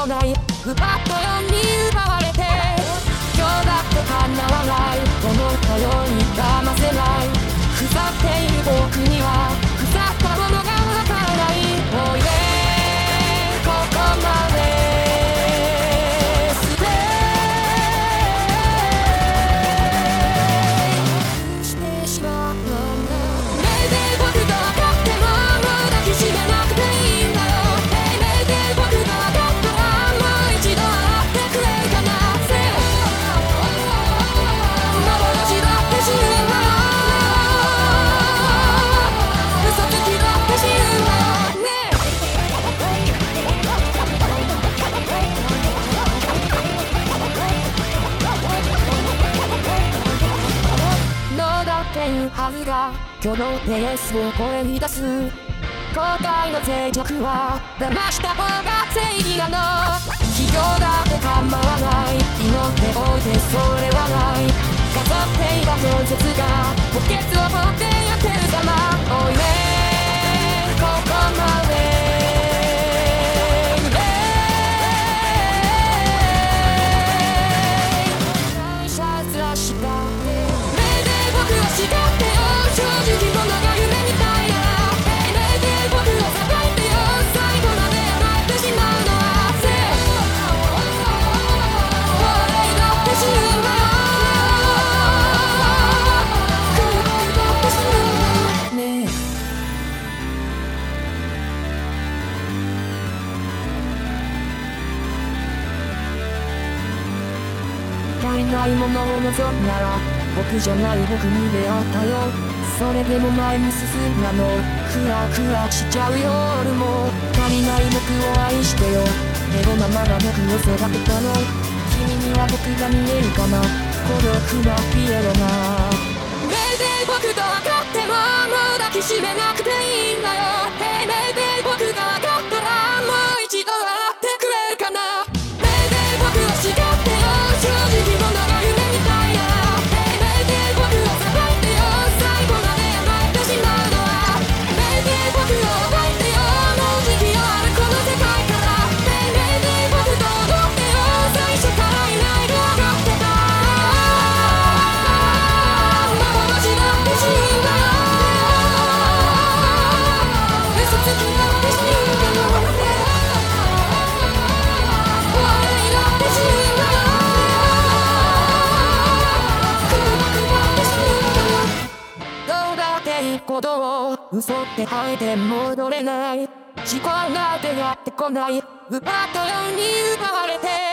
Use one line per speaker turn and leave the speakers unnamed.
ない奪ったように奪われて今日だって叶わない思ったように騙せない腐っている僕には腐ったものがわからないおいでここまでしてしまったんだ目で僕が分かってももう抱きしめなくていいんだよ目で僕が分かったらもう一度会ってくれるかな幻だって死ぬんだよ嘘つきだって死ぬんだよねどうだっていうはずが今日のペースを声に出す後悔の脆弱は騙した方が正義なの企業だって構わない祈っておいてそれはない飾っていた饒舌が補欠を持ってやってる様おいでここまで会社ずらした目で僕を叱ってよ正直者が夢みたいなら目で僕を叩いてよ最後まで甘えてしまうのはせ笑いだって死ぬんだよ空だって死ぬんだよね足りないものを望むなら僕じゃない僕に出会ったよそれでも前に進んだのクラクラしちゃう夜も足りない僕を愛してよエゴママが僕を育てたの君には僕が見えるかな孤独なピエロが目で僕と分かってももう抱きしめなくていいんだよ目で僕が分かったらもう一度笑ってくれるかな目で僕を叱ってよ正直者が夢みたいなら目で僕を叩いてよ最後まで甘えてしまうのは目で僕を抱いてよもう時期あるこの世界から目で僕と踊ってよ最初からいないと分かってた幻だって死ぬんだよ嘘つきだって死ぬんだよ笑いだって死ぬんだよどうだっていいことを嘘って吐いて戻れない時間なんてやってこない奪ったように奪われて